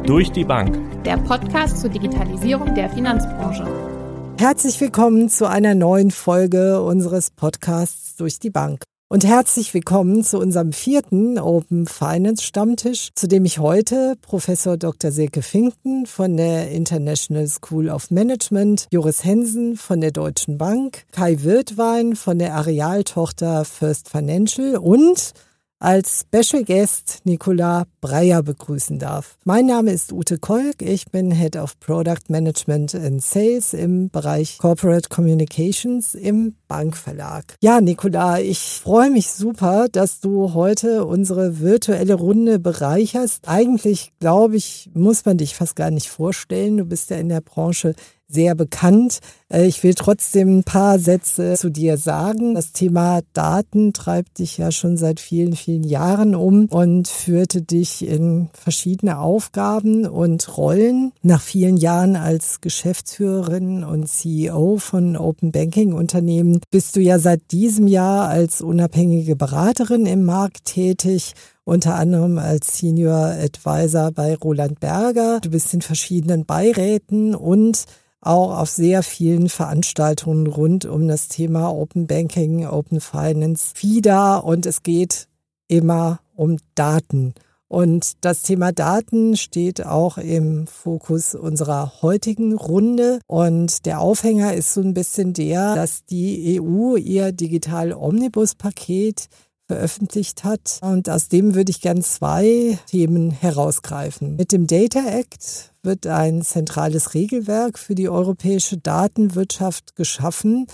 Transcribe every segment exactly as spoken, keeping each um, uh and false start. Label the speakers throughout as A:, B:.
A: Durch die Bank.
B: Der Podcast zur Digitalisierung der Finanzbranche.
C: Herzlich willkommen zu einer neuen Folge unseres Podcasts Durch die Bank. Und herzlich willkommen zu unserem vierten Open Finance Stammtisch, zu dem ich heute Professor Doktor Silke Finkten von der International School of Management, Joris Hensen von der Deutschen Bank, Kai Wirtwein von der Areal-Tochter First Financial und als Special Guest Nicolas Breyer begrüßen darf. Mein Name ist Ute Kolk, ich bin Head of Product Management and Sales im Bereich Corporate Communications im Bankverlag. Ja, Nicolas, ich freue mich super, dass du heute unsere virtuelle Runde bereicherst. Eigentlich, glaube ich, muss man dich fast gar nicht vorstellen. Du bist ja in der Branche sehr bekannt. Ich will trotzdem ein paar Sätze zu dir sagen. Das Thema Daten treibt dich ja schon seit vielen, vielen Jahren um und führte dich in verschiedene Aufgaben und Rollen. Nach vielen Jahren als Geschäftsführerin und C E O von Open Banking Unternehmen bist du ja seit diesem Jahr als unabhängige Beraterin im Markt tätig. Unter anderem als Senior Advisor bei Roland Berger. Du bist in verschiedenen Beiräten und auch auf sehr vielen Veranstaltungen rund um das Thema Open Banking, Open Finance, F I D A, und es geht immer um Daten. Und das Thema Daten steht auch im Fokus unserer heutigen Runde. Und der Aufhänger ist so ein bisschen der, dass die E U ihr Digital-Omnibus-Paket veröffentlicht hat. Und aus dem würde ich gerne zwei Themen herausgreifen. Mit dem Data Act wird ein zentrales Regelwerk für die europäische Datenwirtschaft geschaffen.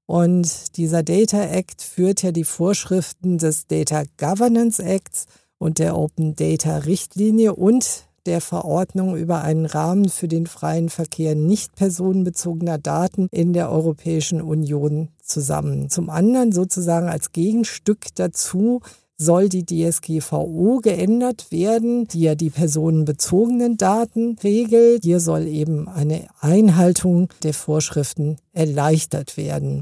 C: Und dieser Data Act führt ja die Vorschriften des Data Governance Acts und der Open Data Richtlinie und der Verordnung über einen Rahmen für den freien Verkehr nicht personenbezogener Daten in der Europäischen Union zusammen. Zum anderen sozusagen als Gegenstück dazu soll die D S G V O geändert werden, die ja die personenbezogenen Daten regelt. Hier soll eben eine Einhaltung der Vorschriften erleichtert werden.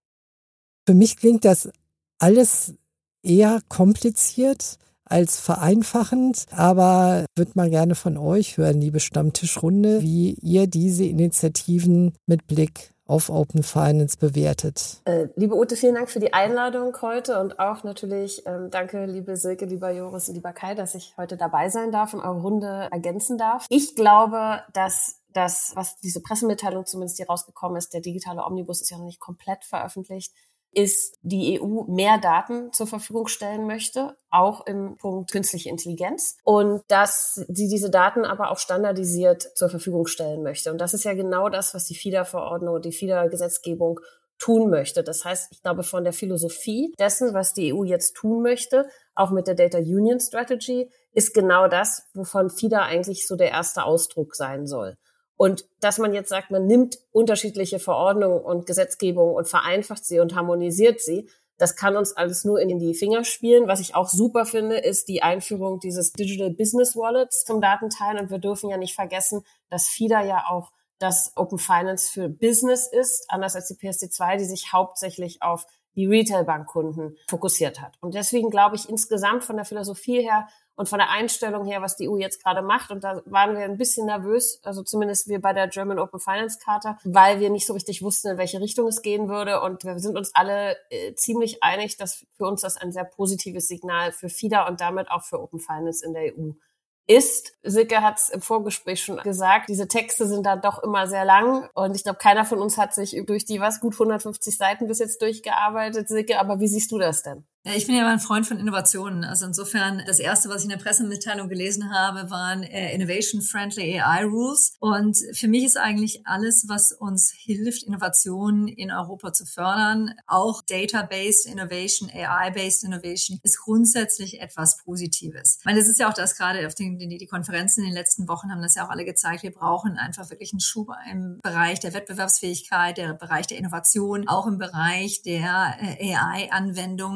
C: Für mich klingt das alles eher kompliziert als vereinfachend, aber würde mal gerne von euch hören, liebe Stammtischrunde, wie ihr diese Initiativen mit Blick auf Open Finance bewertet.
D: Äh, liebe Ute, vielen Dank für die Einladung heute und auch natürlich ähm, danke, liebe Silke, lieber Joris und lieber Kai, dass ich heute dabei sein darf und eure Runde ergänzen darf. Ich glaube, dass das, was diese Pressemitteilung zumindest hier rausgekommen ist, der digitale Omnibus ist ja noch nicht komplett veröffentlicht, ist die E U mehr Daten zur Verfügung stellen möchte, auch im Punkt künstliche Intelligenz, und dass sie diese Daten aber auch standardisiert zur Verfügung stellen möchte. Und das ist ja genau das, was die F I D A-Verordnung und die F I D A-Gesetzgebung tun möchte. Das heißt, ich glaube, von der Philosophie dessen, was die E U jetzt tun möchte, auch mit der Data Union Strategy, ist genau das, wovon F I D A eigentlich so der erste Ausdruck sein soll. Und dass man jetzt sagt, man nimmt unterschiedliche Verordnungen und Gesetzgebungen und vereinfacht sie und harmonisiert sie, das kann uns alles nur in die Finger spielen. Was ich auch super finde, ist die Einführung dieses Digital Business Wallets zum Datenteilen. Und wir dürfen ja nicht vergessen, dass F I D A ja auch das Open Finance für Business ist, anders als die P S D zwei, die sich hauptsächlich auf die Retail-Bankkunden fokussiert hat. Und deswegen glaube ich insgesamt von der Philosophie her und von der Einstellung her, was die E U jetzt gerade macht, und da waren wir ein bisschen nervös, also zumindest wir bei der German Open Finance Charta, weil wir nicht so richtig wussten, in welche Richtung es gehen würde, und wir sind uns alle äh, ziemlich einig, dass für uns das ein sehr positives Signal für F I D A und damit auch für Open Finance in der E U ist. Silke hat es im Vorgespräch schon gesagt, diese Texte sind da doch immer sehr lang, und ich glaube, keiner von uns hat sich durch die was gut hundertfünfzig Seiten bis jetzt durchgearbeitet. Silke, aber wie siehst du das denn?
E: Ja, ich bin ja immer ein Freund von Innovationen. Also insofern, das Erste, was ich in der Pressemitteilung gelesen habe, waren äh, Innovation-Friendly A I Rules. Und für mich ist eigentlich alles, was uns hilft, Innovationen in Europa zu fördern, auch Data-Based Innovation, A I-Based Innovation, ist grundsätzlich etwas Positives. Ich meine, das ist ja auch das gerade, auf den, die, die Konferenzen in den letzten Wochen haben das ja auch alle gezeigt, wir brauchen einfach wirklich einen Schub im Bereich der Wettbewerbsfähigkeit, der Bereich der Innovation, auch im Bereich der äh, A I-Anwendung.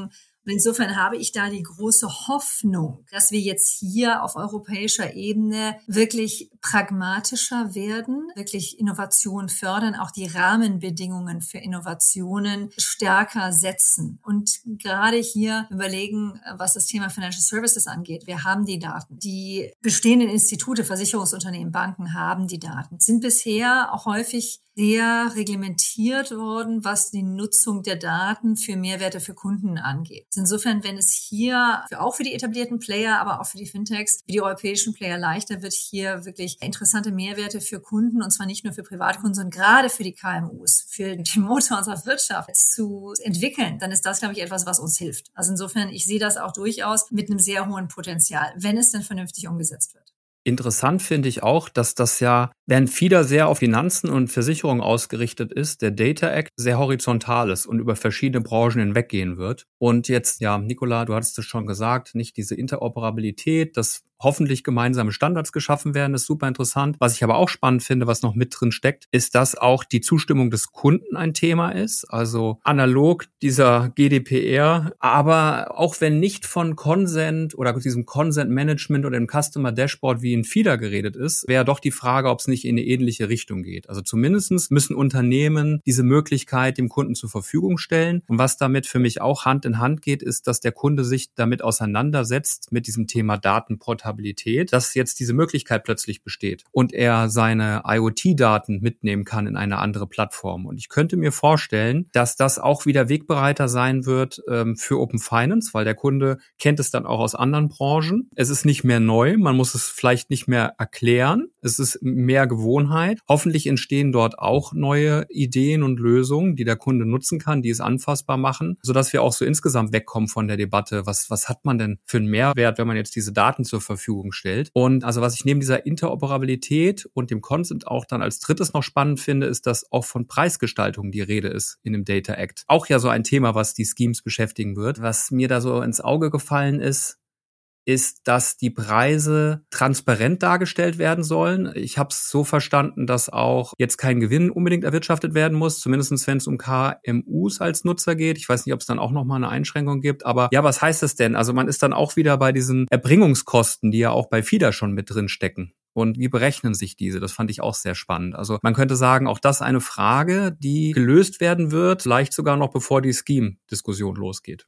E: Und insofern habe ich da die große Hoffnung, dass wir jetzt hier auf europäischer Ebene wirklich pragmatischer werden, wirklich Innovation fördern, auch die Rahmenbedingungen für Innovationen stärker setzen. Und gerade hier überlegen, was das Thema Financial Services angeht. Wir haben die Daten. Die bestehenden Institute, Versicherungsunternehmen, Banken haben die Daten, sind bisher auch häufig sehr reglementiert worden, was die Nutzung der Daten für Mehrwerte für Kunden angeht. Insofern, wenn es hier für, auch für die etablierten Player, aber auch für die Fintechs, für die europäischen Player leichter wird, hier wirklich interessante Mehrwerte für Kunden, und zwar nicht nur für Privatkunden, sondern gerade für die K M Us, für den Motor unserer Wirtschaft zu entwickeln, dann ist das, glaube ich, etwas, was uns hilft. Also insofern, ich sehe das auch durchaus mit einem sehr hohen Potenzial, wenn es denn vernünftig umgesetzt wird.
A: Interessant finde ich auch, dass das ja, während vieler sehr auf Finanzen und Versicherungen ausgerichtet ist, der Data Act sehr horizontal ist und über verschiedene Branchen hinweggehen wird. Und jetzt, ja, Nicola, du hattest es schon gesagt, nicht diese Interoperabilität, das hoffentlich gemeinsame Standards geschaffen werden, ist super interessant. Was ich aber auch spannend finde, was noch mit drin steckt, ist, dass auch die Zustimmung des Kunden ein Thema ist. Also analog dieser G D P R, aber auch wenn nicht von Consent oder diesem Consent Management oder dem Customer Dashboard wie in F I D A geredet ist, wäre doch die Frage, ob es nicht in eine ähnliche Richtung geht. Also zumindest müssen Unternehmen diese Möglichkeit dem Kunden zur Verfügung stellen. Und was damit für mich auch Hand in Hand geht, ist, dass der Kunde sich damit auseinandersetzt mit diesem Thema Datenportabilität, dass jetzt diese Möglichkeit plötzlich besteht und er seine IoT-Daten mitnehmen kann in eine andere Plattform. Und ich könnte mir vorstellen, dass das auch wieder Wegbereiter sein wird ähm, für Open Finance, weil der Kunde kennt es dann auch aus anderen Branchen. Es ist nicht mehr neu, man muss es vielleicht nicht mehr erklären. Es ist mehr Gewohnheit. Hoffentlich entstehen dort auch neue Ideen und Lösungen, die der Kunde nutzen kann, die es anfassbar machen, sodass wir auch so insgesamt wegkommen von der Debatte, was, was hat man denn für einen Mehrwert, wenn man jetzt diese Daten zur Verfügung stellt. Und also was ich neben dieser Interoperabilität und dem Consent auch dann als drittes noch spannend finde, ist, dass auch von Preisgestaltung die Rede ist in dem Data Act. Auch ja so ein Thema, was die Schemes beschäftigen wird. Was mir da so ins Auge gefallen ist, ist, dass die Preise transparent dargestellt werden sollen. Ich habe es so verstanden, dass auch jetzt kein Gewinn unbedingt erwirtschaftet werden muss, zumindest wenn es um K M Us als Nutzer geht. Ich weiß nicht, ob es dann auch nochmal eine Einschränkung gibt, aber ja, was heißt das denn? Also man ist dann auch wieder bei diesen Erbringungskosten, die ja auch bei F I D A schon mit drin stecken. Und wie berechnen sich diese? Das fand ich auch sehr spannend. Also man könnte sagen, auch das eine Frage, die gelöst werden wird, vielleicht sogar noch bevor die Scheme-Diskussion losgeht.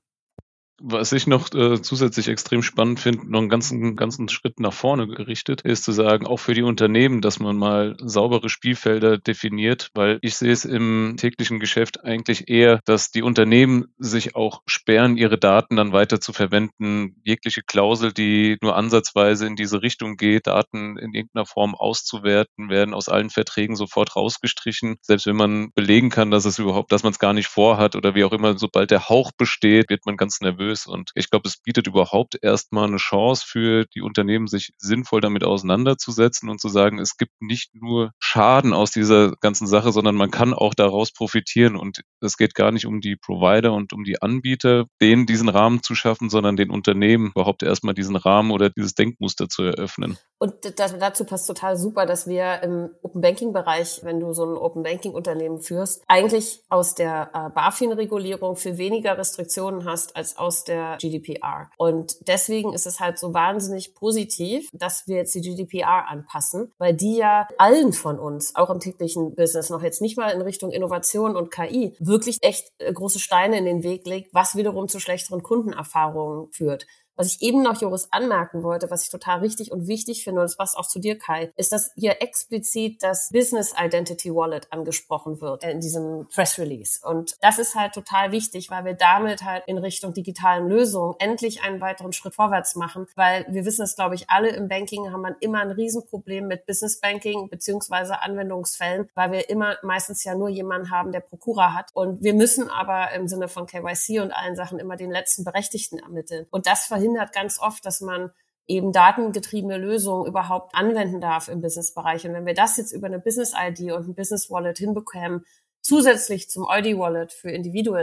F: Was ich noch äh, zusätzlich extrem spannend finde, noch einen ganzen, ganzen Schritt nach vorne gerichtet, ist zu sagen, auch für die Unternehmen, dass man mal saubere Spielfelder definiert, weil ich sehe es im täglichen Geschäft eigentlich eher, dass die Unternehmen sich auch sperren, ihre Daten dann weiter zu verwenden. Jegliche Klausel, die nur ansatzweise in diese Richtung geht, Daten in irgendeiner Form auszuwerten, werden aus allen Verträgen sofort rausgestrichen. Selbst wenn man belegen kann, dass es überhaupt, dass man es gar nicht vorhat oder wie auch immer, sobald der Hauch besteht, wird man ganz nervös. Und ich glaube, es bietet überhaupt erstmal eine Chance für die Unternehmen, sich sinnvoll damit auseinanderzusetzen und zu sagen, es gibt nicht nur Schaden aus dieser ganzen Sache, sondern man kann auch daraus profitieren. Und es geht gar nicht um die Provider und um die Anbieter, denen diesen Rahmen zu schaffen, sondern den Unternehmen überhaupt erstmal diesen Rahmen oder dieses Denkmuster zu eröffnen.
D: Und das, dazu passt total super, dass wir im Open Banking Bereich, wenn du so ein Open Banking Unternehmen führst, eigentlich aus der äh, BaFin-Regulierung viel weniger Restriktionen hast als aus der G D P R. Und deswegen ist es halt so wahnsinnig positiv, dass wir jetzt die G D P R anpassen, weil die ja allen von uns, auch im täglichen Business, noch jetzt nicht mal in Richtung Innovation und K I, wirklich echt äh, große Steine in den Weg legt, was wiederum zu schlechteren Kundenerfahrungen führt. Was ich eben noch, Joris, anmerken wollte, was ich total richtig und wichtig finde, und das passt auch zu dir, Kai, ist, dass hier explizit das Business Identity Wallet angesprochen wird in diesem Press Release. Und das ist halt total wichtig, weil wir damit halt in Richtung digitalen Lösungen endlich einen weiteren Schritt vorwärts machen, weil wir wissen es, glaube ich, alle im Banking haben man immer ein Riesenproblem mit Business Banking beziehungsweise Anwendungsfällen, weil wir immer meistens ja nur jemanden haben, der Prokura hat. Und wir müssen aber im Sinne von K Y C und allen Sachen immer den letzten Berechtigten ermitteln. Und das verhindert hindert ganz oft, dass man eben datengetriebene Lösungen überhaupt anwenden darf im Businessbereich. Und wenn wir das jetzt über eine Business-I D und ein Business-Wallet hinbekommen, zusätzlich zum Eudi-Wallet für Individuen,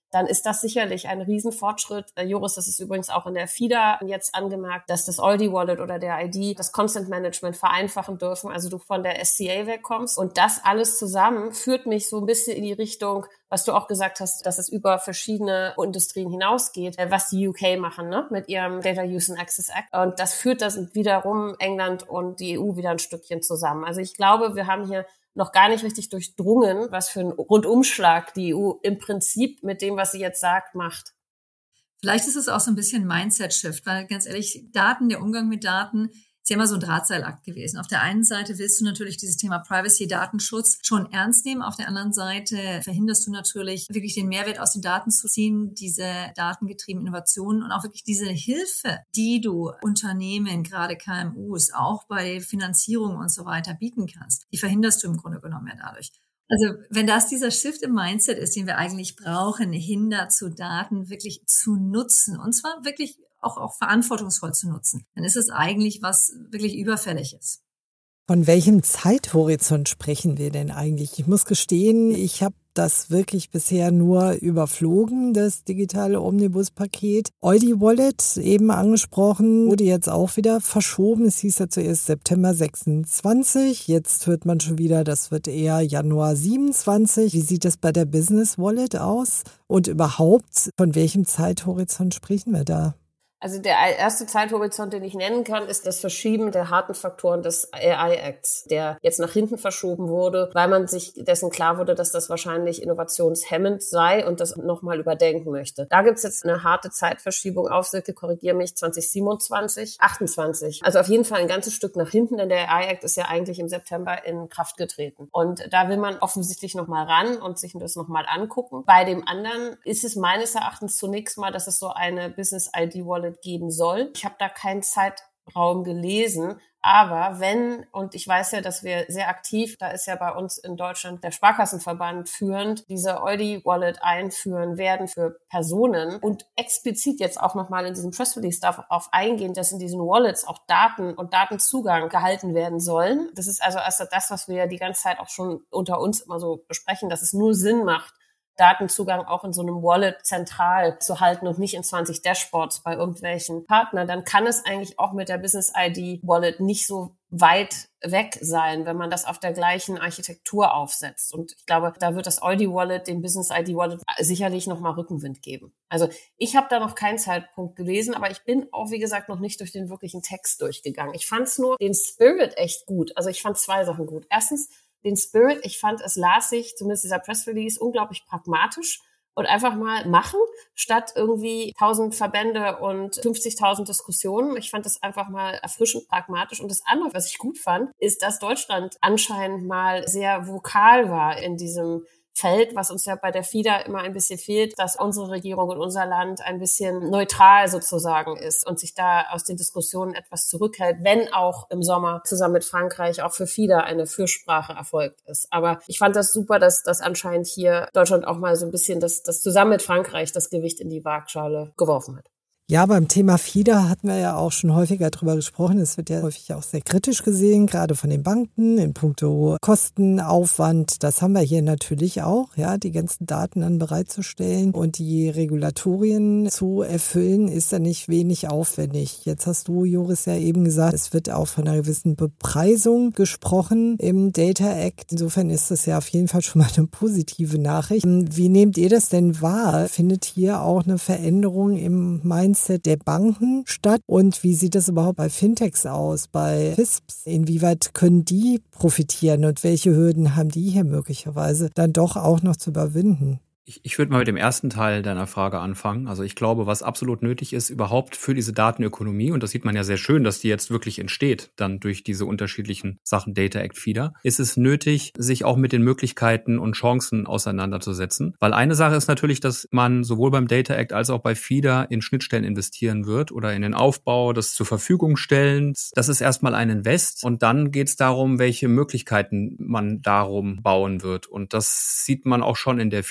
D: dann ist das sicherlich ein Riesenfortschritt. Joris, das ist übrigens auch in der FIDA jetzt angemerkt, dass das Aldi Wallet oder der I D das Consent Management vereinfachen dürfen, also du von der S C A wegkommst. Und das alles zusammen führt mich so ein bisschen in die Richtung, was du auch gesagt hast, dass es über verschiedene Industrien hinausgeht, was die U K machen, ne, mit ihrem Data Use and Access Act. Und das führt das wiederum England und die E U wieder ein Stückchen zusammen. Also ich glaube, wir haben hier noch gar nicht richtig durchdrungen, was für einen Rundumschlag die E U im Prinzip mit dem, was sie jetzt sagt, macht.
E: Vielleicht ist es auch so ein bisschen Mindset-Shift, weil ganz ehrlich, Daten, der Umgang mit Daten ist ja immer so ein Drahtseilakt gewesen. Auf der einen Seite willst du natürlich dieses Thema Privacy, Datenschutz schon ernst nehmen. Auf der anderen Seite verhinderst du natürlich wirklich den Mehrwert aus den Daten zu ziehen, diese datengetriebenen Innovationen und auch wirklich diese Hilfe, die du Unternehmen, gerade K M Us, auch bei Finanzierung und so weiter bieten kannst. Die verhinderst du im Grunde genommen ja dadurch. Also wenn das dieser Shift im Mindset ist, den wir eigentlich brauchen, hin dazu, Daten wirklich zu nutzen, und zwar wirklich auch, auch verantwortungsvoll zu nutzen, dann ist es eigentlich was wirklich überfällig ist.
C: Von welchem Zeithorizont sprechen wir denn eigentlich? Ich muss gestehen, ich habe das wirklich bisher nur überflogen, das digitale Omnibus-Paket. Aldi Wallet, eben angesprochen, wurde jetzt auch wieder verschoben. Es hieß ja zuerst September sechsundzwanzig. Jetzt hört man schon wieder, das wird eher Januar siebenundzwanzig. Wie sieht das bei der Business Wallet aus? Und überhaupt, von welchem Zeithorizont sprechen wir da?
D: Also der erste Zeithorizont, den ich nennen kann, ist das Verschieben der harten Faktoren des A I-Acts, der jetzt nach hinten verschoben wurde, weil man sich dessen klar wurde, dass das wahrscheinlich innovationshemmend sei und das nochmal überdenken möchte. Da gibt's jetzt eine harte Zeitverschiebung auf, Silke, korrigiere mich, zwanzig siebenundzwanzig, achtundzwanzig. Also auf jeden Fall ein ganzes Stück nach hinten, denn der A I-Act ist ja eigentlich im September in Kraft getreten. Und da will man offensichtlich nochmal ran und sich das nochmal angucken. Bei dem anderen ist es meines Erachtens zunächst mal, dass es so eine Business-I D-Wallet geben soll. Ich habe da keinen Zeitraum gelesen, aber wenn, und ich weiß ja, dass wir sehr aktiv, da ist ja bei uns in Deutschland der Sparkassenverband führend, diese Aldi Wallet einführen werden für Personen und explizit jetzt auch nochmal in diesem Press Release darauf eingehen, dass in diesen Wallets auch Daten und Datenzugang gehalten werden sollen. Das ist also erst das, was wir ja die ganze Zeit auch schon unter uns immer so besprechen, dass es nur Sinn macht, Datenzugang auch in so einem Wallet zentral zu halten und nicht in zwanzig Dashboards bei irgendwelchen Partnern, dann kann es eigentlich auch mit der Business-I D-Wallet nicht so weit weg sein, wenn man das auf der gleichen Architektur aufsetzt. Und ich glaube, da wird das Aldi Wallet, dem Business-I D-Wallet sicherlich nochmal Rückenwind geben. Also ich habe da noch keinen Zeitpunkt gelesen, aber ich bin auch, wie gesagt, noch nicht durch den wirklichen Text durchgegangen. Ich fand es nur den Spirit echt gut. Also ich fand zwei Sachen gut. Erstens, den Spirit, ich fand, es las sich, zumindest dieser Press Release, unglaublich pragmatisch und einfach mal machen, statt irgendwie tausend Verbände und fünfzigtausend Diskussionen. Ich fand das einfach mal erfrischend pragmatisch. Und das andere, was ich gut fand, ist, dass Deutschland anscheinend mal sehr vokal war in diesem Feld, was uns ja bei der FIDA immer ein bisschen fehlt, dass unsere Regierung und unser Land ein bisschen neutral sozusagen ist und sich da aus den Diskussionen etwas zurückhält, wenn auch im Sommer zusammen mit Frankreich auch für FIDA eine Fürsprache erfolgt ist. Aber ich fand das super, dass das anscheinend hier Deutschland auch mal so ein bisschen das, das zusammen mit Frankreich das Gewicht in die Waagschale geworfen hat.
C: Ja, beim Thema FIDA hatten wir ja auch schon häufiger drüber gesprochen. Es wird ja häufig auch sehr kritisch gesehen, gerade von den Banken in puncto Kosten, Aufwand. Das haben wir hier natürlich auch, ja, die ganzen Daten dann bereitzustellen und die Regulatorien zu erfüllen, ist ja nicht wenig aufwendig. Jetzt hast du, Joris, ja eben gesagt, es wird auch von einer gewissen Bepreisung gesprochen im Data Act. Insofern ist das ja auf jeden Fall schon mal eine positive Nachricht. Wie nehmt ihr das denn wahr? Findet hier auch eine Veränderung im Mindset der Banken statt? Und wie sieht das überhaupt bei Fintechs aus, bei F I S Ps? Inwieweit können die profitieren und welche Hürden haben die hier möglicherweise dann doch auch noch zu überwinden?
A: Ich, ich würde mal mit dem ersten Teil deiner Frage anfangen. Also ich glaube, was absolut nötig ist, überhaupt für diese Datenökonomie, und das sieht man ja sehr schön, dass die jetzt wirklich entsteht, dann durch diese unterschiedlichen Sachen Data Act FIDA, ist es nötig, sich auch mit den Möglichkeiten und Chancen auseinanderzusetzen. Weil eine Sache ist natürlich, dass man sowohl beim Data Act als auch bei FIDA in Schnittstellen investieren wird oder in den Aufbau, das zur Verfügung stellen. Das ist erstmal ein Invest und dann geht es darum, welche Möglichkeiten man darum bauen wird. Und das sieht man auch schon in der FIDA-Debatte.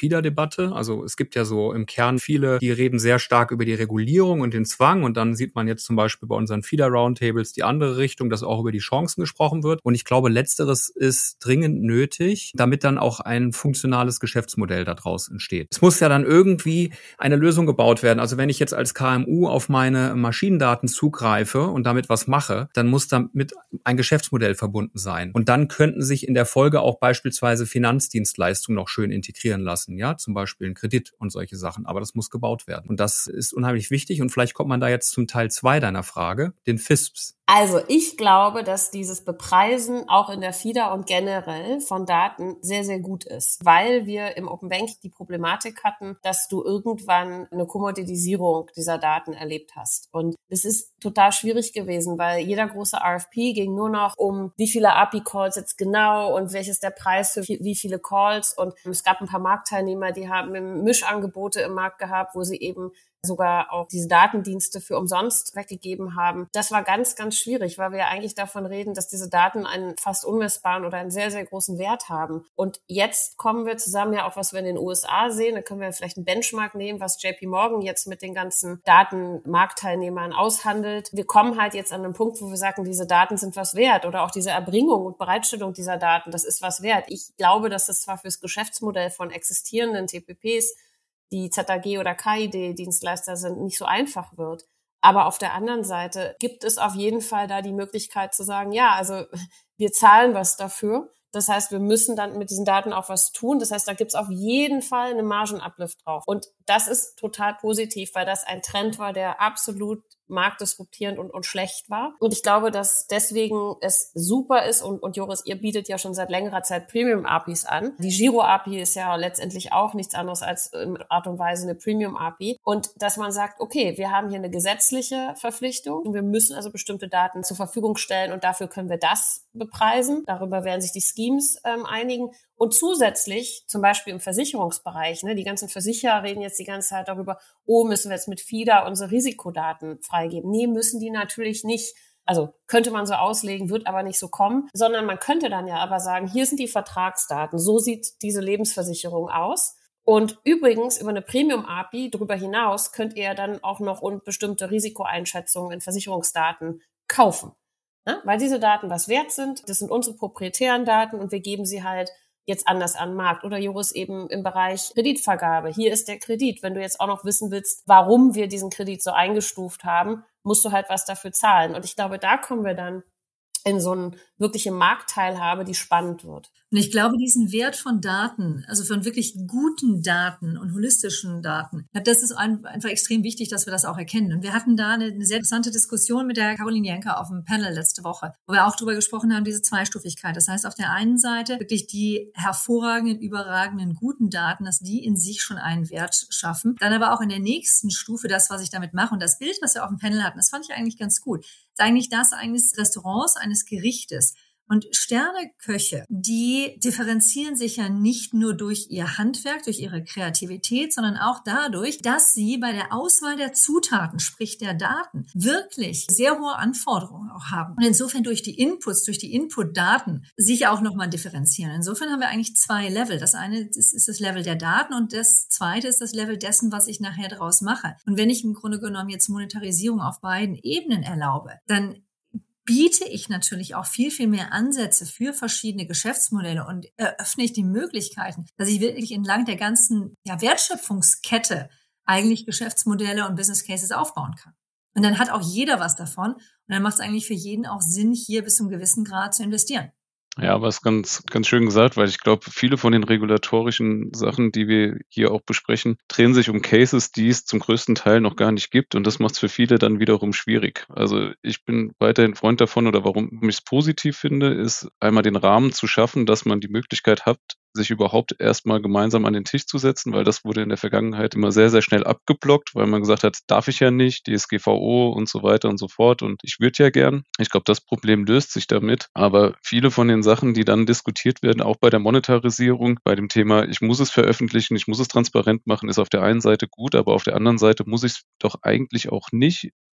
A: Debatte. Also es gibt ja so im Kern viele, die reden sehr stark über die Regulierung und den Zwang und dann sieht man jetzt zum Beispiel bei unseren Feeder-Roundtables die andere Richtung, dass auch über die Chancen gesprochen wird. Und ich glaube, letzteres ist dringend nötig, damit dann auch ein funktionales Geschäftsmodell daraus entsteht. Es muss ja dann irgendwie eine Lösung gebaut werden. Also wenn ich jetzt als K M U auf meine Maschinendaten zugreife und damit was mache, dann muss damit ein Geschäftsmodell verbunden sein. Und dann könnten sich in der Folge auch beispielsweise Finanzdienstleistungen noch schön integrieren lassen, ja, zum Beispiel ein Kredit und solche Sachen. Aber das muss gebaut werden. Und das ist unheimlich wichtig. Und vielleicht kommt man da jetzt zum Teil zwei deiner Frage, den F I S Ps.
D: Also ich glaube, dass dieses Bepreisen auch in der Feeder und generell von Daten sehr, sehr gut ist, weil wir im Open Bank die Problematik hatten, dass du irgendwann eine Kommoditisierung dieser Daten erlebt hast. Und es ist total schwierig gewesen, weil jeder große R F P ging nur noch um, wie viele A P I-Calls jetzt genau und welches der Preis für wie viele Calls. Und es gab ein paar Marktteilnehmer, die haben Mischangebote im Markt gehabt, wo sie eben sogar auch diese Datendienste für umsonst weggegeben haben. Das war ganz, ganz schwierig, weil wir ja eigentlich davon reden, dass diese Daten einen fast unmessbaren oder einen sehr, sehr großen Wert haben. Und jetzt kommen wir zusammen ja auch, was wir in den U S A sehen. Da können wir vielleicht einen Benchmark nehmen, was J P Morgan jetzt mit den ganzen Datenmarktteilnehmern aushandelt. Wir kommen halt jetzt an einen Punkt, wo wir sagen, diese Daten sind was wert oder auch diese Erbringung und Bereitstellung dieser Daten, das ist was wert. Ich glaube, dass das zwar fürs Geschäftsmodell von existierenden T P Ps, die Z A G oder K I D-Dienstleister sind, nicht so einfach wird. Aber auf der anderen Seite gibt es auf jeden Fall da die Möglichkeit zu sagen, ja, also wir zahlen was dafür. Das heißt, wir müssen dann mit diesen Daten auch was tun. Das heißt, da gibt es auf jeden Fall eine Margenuplift drauf. Und das ist total positiv, weil das ein Trend war, der absolut marktdisruptierend und, und schlecht war. Und ich glaube, dass deswegen es super ist und, und Joris, ihr bietet ja schon seit längerer Zeit Premium-A P Is an. Die Giro-A P I ist ja letztendlich auch nichts anderes als in Art und Weise eine Premium-A P I. Und dass man sagt, okay, wir haben hier eine gesetzliche Verpflichtung und wir müssen also bestimmte Daten zur Verfügung stellen und dafür können wir das bepreisen. Darüber werden sich die Schemes ähm, einigen. Und zusätzlich, zum Beispiel im Versicherungsbereich, ne, die ganzen Versicherer reden jetzt die ganze Zeit darüber, oh, müssen wir jetzt mit Feeder unsere Risikodaten freigeben? Nee, müssen die natürlich nicht. Also könnte man so auslegen, wird aber nicht so kommen, sondern man könnte dann ja aber sagen, hier sind die Vertragsdaten, so sieht diese Lebensversicherung aus. Und übrigens über eine Premium-A P I darüber hinaus könnt ihr dann auch noch bestimmte Risikoeinschätzungen in Versicherungsdaten kaufen. Ne? Weil diese Daten was wert sind, das sind unsere proprietären Daten und wir geben sie halt jetzt anders an den Markt. Oder Joris eben im Bereich Kreditvergabe. Hier ist der Kredit. Wenn du jetzt auch noch wissen willst, warum wir diesen Kredit so eingestuft haben, musst du halt was dafür zahlen. Und ich glaube, da kommen wir dann in so eine wirkliche Marktteilhabe, die spannend wird.
E: Und ich glaube, diesen Wert von Daten, also von wirklich guten Daten und holistischen Daten, das ist einfach extrem wichtig, dass wir das auch erkennen. Und wir hatten da eine, eine sehr interessante Diskussion mit der Caroline Jenker auf dem Panel letzte Woche, wo wir auch darüber gesprochen haben, diese Zweistufigkeit. Das heißt, auf der einen Seite wirklich die hervorragenden, überragenden, guten Daten, dass die in sich schon einen Wert schaffen. Dann aber auch in der nächsten Stufe das, was ich damit mache. Und das Bild, was wir auf dem Panel hatten, das fand ich eigentlich ganz gut. Ist eigentlich das eines Restaurants, eines Gerichtes. Und Sterneköche, die differenzieren sich ja nicht nur durch ihr Handwerk, durch ihre Kreativität, sondern auch dadurch, dass sie bei der Auswahl der Zutaten, sprich der Daten, wirklich sehr hohe Anforderungen auch haben. Und insofern durch die Inputs, durch die Inputdaten sich auch nochmal differenzieren. Insofern haben wir eigentlich zwei Level. Das eine ist, ist das Level der Daten und das zweite ist das Level dessen, was ich nachher daraus mache. Und wenn ich im Grunde genommen jetzt Monetarisierung auf beiden Ebenen erlaube, dann biete ich natürlich auch viel, viel mehr Ansätze für verschiedene Geschäftsmodelle und eröffne ich die Möglichkeiten, dass ich wirklich entlang der ganzen ja, Wertschöpfungskette eigentlich Geschäftsmodelle und Business Cases aufbauen kann. Und dann hat auch jeder was davon und dann macht es eigentlich für jeden auch Sinn, hier bis zu einem gewissen Grad zu investieren.
F: Ja, aber es ist ganz, ganz schön gesagt, weil ich glaube, viele von den regulatorischen Sachen, die wir hier auch besprechen, drehen sich um Cases, die es zum größten Teil noch gar nicht gibt. Und das macht es für viele dann wiederum schwierig. Also ich bin weiterhin Freund davon, oder warum ich es positiv finde, ist einmal den Rahmen zu schaffen, dass man die Möglichkeit hat, sich überhaupt erstmal gemeinsam an den Tisch zu setzen, weil das wurde in der Vergangenheit immer sehr, sehr schnell abgeblockt, weil man gesagt hat, darf ich ja nicht, D S G V O und so weiter und so fort und ich würde ja gern. Ich glaube, das Problem löst sich damit, aber viele von den Sachen, die dann diskutiert werden, auch bei der Monetarisierung, bei dem Thema, ich muss es veröffentlichen, ich muss es transparent machen, ist auf der einen Seite gut, aber auf der anderen Seite muss ich es doch eigentlich auch nicht,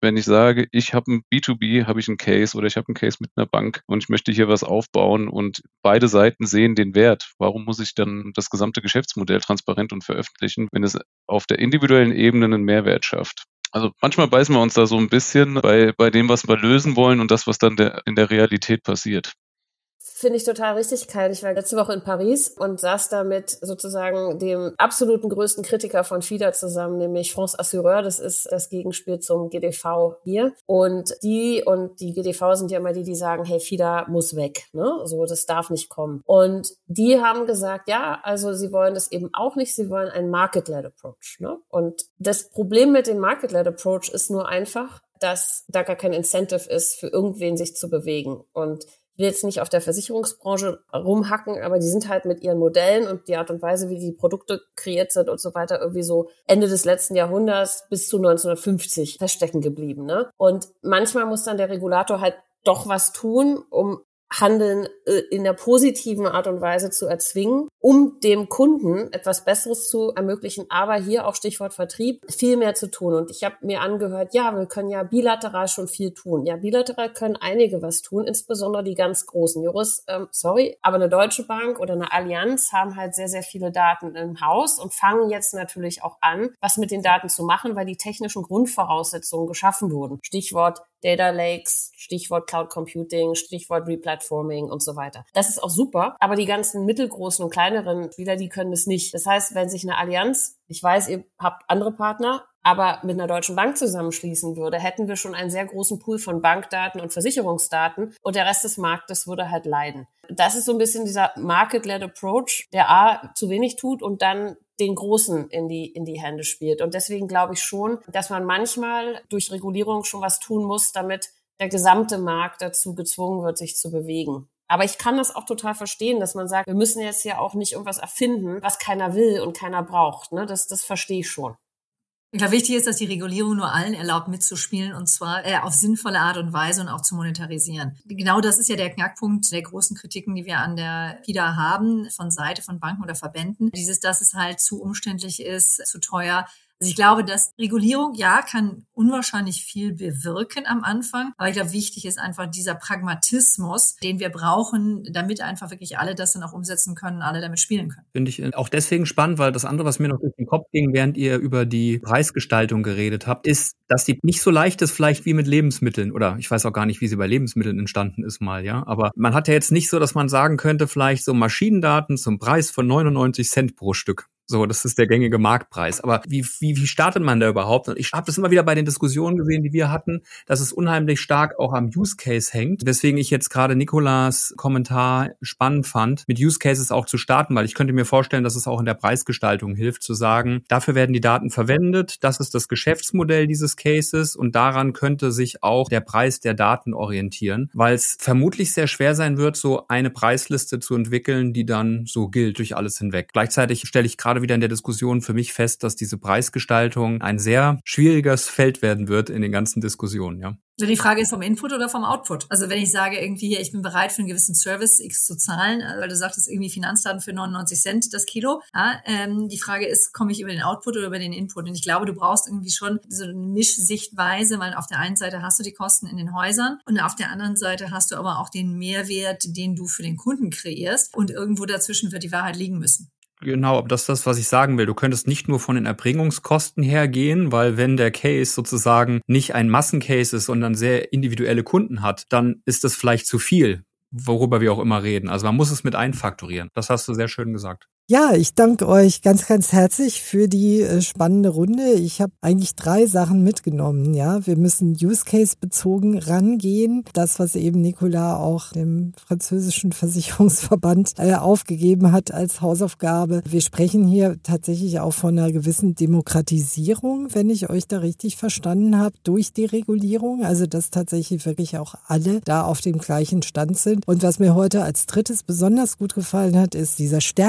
F: wenn ich sage, ich habe ein B zwei B, habe ich einen Case oder ich habe einen Case mit einer Bank und ich möchte hier was aufbauen und beide Seiten sehen den Wert. Warum muss ich dann das gesamte Geschäftsmodell transparent und veröffentlichen, wenn es auf der individuellen Ebene einen Mehrwert schafft? Also manchmal beißen wir uns da so ein bisschen bei, bei dem, was wir lösen wollen und das, was dann der, in der Realität passiert.
D: Finde ich total richtig, Kai. Ich war letzte Woche in Paris und saß da mit sozusagen dem absoluten größten Kritiker von F I D A zusammen, nämlich France Assureur. Das ist das Gegenspiel zum G D V hier. Und die und die G D V sind ja immer die, die sagen, hey, F I D A muss weg, ne? So, das darf nicht kommen. Und die haben gesagt, ja, also sie wollen das eben auch nicht. Sie wollen einen Market-led Approach, ne? Und das Problem mit dem Market-led Approach ist nur einfach, dass da gar kein Incentive ist, für irgendwen sich zu bewegen. Und ich will jetzt nicht auf der Versicherungsbranche rumhacken, aber die sind halt mit ihren Modellen und die Art und Weise, wie die Produkte kreiert sind und so weiter, irgendwie so Ende des letzten Jahrhunderts bis zu neunzehnhundertfünfzig feststecken geblieben, ne? Und manchmal muss dann der Regulator halt doch was tun, um Handeln in der positiven Art und Weise zu erzwingen, um dem Kunden etwas Besseres zu ermöglichen, aber hier auch Stichwort Vertrieb, viel mehr zu tun. Und ich habe mir angehört, ja, wir können ja bilateral schon viel tun. Ja, bilateral können einige was tun, insbesondere die ganz großen. Joris, ähm, sorry, aber eine Deutsche Bank oder eine Allianz haben halt sehr, sehr viele Daten im Haus und fangen jetzt natürlich auch an, was mit den Daten zu machen, weil die technischen Grundvoraussetzungen geschaffen wurden. Stichwort Data Lakes, Stichwort Cloud Computing, Stichwort Replatforming und so weiter. Das ist auch super, aber die ganzen mittelgroßen und kleineren Spieler, die können das nicht. Das heißt, wenn sich eine Allianz, ich weiß, ihr habt andere Partner, aber mit einer deutschen Bank zusammenschließen würde, hätten wir schon einen sehr großen Pool von Bankdaten und Versicherungsdaten und der Rest des Marktes würde halt leiden. Das ist so ein bisschen dieser Market-led Approach, der A, zu wenig tut und dann den Großen in die, in die Hände spielt. Und deswegen glaube ich schon, dass man manchmal durch Regulierung schon was tun muss, damit der gesamte Markt dazu gezwungen wird, sich zu bewegen. Aber ich kann das auch total verstehen, dass man sagt, wir müssen jetzt ja auch nicht irgendwas erfinden, was keiner will und keiner braucht. Ne? Das, das verstehe ich schon.
E: Ich glaube, wichtig ist, dass die Regulierung nur allen erlaubt, mitzuspielen und zwar äh, auf sinnvolle Art und Weise und auch zu monetarisieren. Genau das ist ja der Knackpunkt der großen Kritiken, die wir an der F I D A haben, von Seite von Banken oder Verbänden. Dieses, dass es halt zu umständlich ist, zu teuer. Also ich glaube, dass Regulierung, ja, kann unwahrscheinlich viel bewirken am Anfang. Aber ich glaube, wichtig ist einfach dieser Pragmatismus, den wir brauchen, damit einfach wirklich alle das dann auch umsetzen können, alle damit spielen können.
A: Finde ich auch deswegen spannend, weil das andere, was mir noch durch den Kopf ging, während ihr über die Preisgestaltung geredet habt, ist, dass die nicht so leicht ist vielleicht wie mit Lebensmitteln. Oder ich weiß auch gar nicht, wie sie bei Lebensmitteln entstanden ist mal, ja. Aber man hat ja jetzt nicht so, dass man sagen könnte, vielleicht so Maschinendaten zum Preis von neunundneunzig Cent pro Stück. So, das ist der gängige Marktpreis. Aber wie, wie, wie startet man da überhaupt? Und ich habe das immer wieder bei den Diskussionen gesehen, die wir hatten, dass es unheimlich stark auch am Use Case hängt. Weswegen ich jetzt gerade Nicolas Kommentar spannend fand, mit Use Cases auch zu starten, weil ich könnte mir vorstellen, dass es auch in der Preisgestaltung hilft, zu sagen, dafür werden die Daten verwendet, das ist das Geschäftsmodell dieses Cases und daran könnte sich auch der Preis der Daten orientieren, weil es vermutlich sehr schwer sein wird, so eine Preisliste zu entwickeln, die dann so gilt durch alles hinweg. Gleichzeitig stelle ich gerade wieder in der Diskussion für mich fest, dass diese Preisgestaltung ein sehr schwieriges Feld werden wird in den ganzen Diskussionen, ja.
E: Also die Frage ist vom Input oder vom Output. Also wenn ich sage irgendwie, ich bin bereit für einen gewissen Service X zu zahlen, weil du sagtest irgendwie Finanzdaten für neunundneunzig Cent das Kilo. Ja, ähm, die Frage ist, komme ich über den Output oder über den Input? Und ich glaube, du brauchst irgendwie schon so eine Mischsichtweise, weil auf der einen Seite hast du die Kosten in den Häusern und auf der anderen Seite hast du aber auch den Mehrwert, den du für den Kunden kreierst und irgendwo dazwischen wird die Wahrheit liegen müssen.
A: Genau, aber das ist das, was ich sagen will. Du könntest nicht nur von den Erbringungskosten hergehen, weil wenn der Case sozusagen nicht ein Massencase ist, sondern sehr individuelle Kunden hat, dann ist das vielleicht zu viel, worüber wir auch immer reden. Also man muss es mit einfaktorieren. Das hast du sehr schön gesagt.
C: Ja, ich danke euch ganz, ganz herzlich für die äh, spannende Runde. Ich habe eigentlich drei Sachen mitgenommen. Ja, wir müssen Use-Case-bezogen rangehen. Das, was eben Nicolas auch dem französischen Versicherungsverband äh, aufgegeben hat als Hausaufgabe. Wir sprechen hier tatsächlich auch von einer gewissen Demokratisierung, wenn ich euch da richtig verstanden habe, durch die Regulierung. Also, dass tatsächlich wirklich auch alle da auf dem gleichen Stand sind. Und was mir heute als drittes besonders gut gefallen hat, ist dieser Sternekoch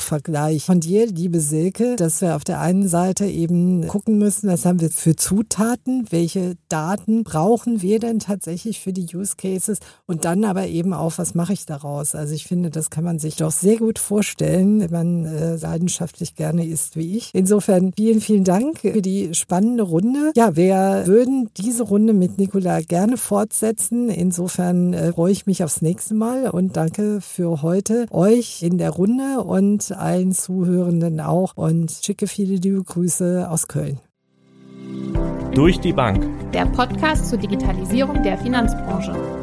C: Vergleich von dir, liebe Silke, dass wir auf der einen Seite eben gucken müssen, was haben wir für Zutaten, welche Daten brauchen wir denn tatsächlich für die Use Cases und dann aber eben auch, was mache ich daraus? Also ich finde, das kann man sich doch sehr gut vorstellen, wenn man äh, leidenschaftlich gerne isst wie ich. Insofern vielen, vielen Dank für die spannende Runde. Ja, wir würden diese Runde mit Nicola gerne fortsetzen. Insofern äh, freue ich mich aufs nächste Mal und danke für heute euch in der Runde und allen Zuhörenden auch und schicke viele liebe Grüße aus Köln.
G: Durch die Bank.
B: Der Podcast zur Digitalisierung der Finanzbranche.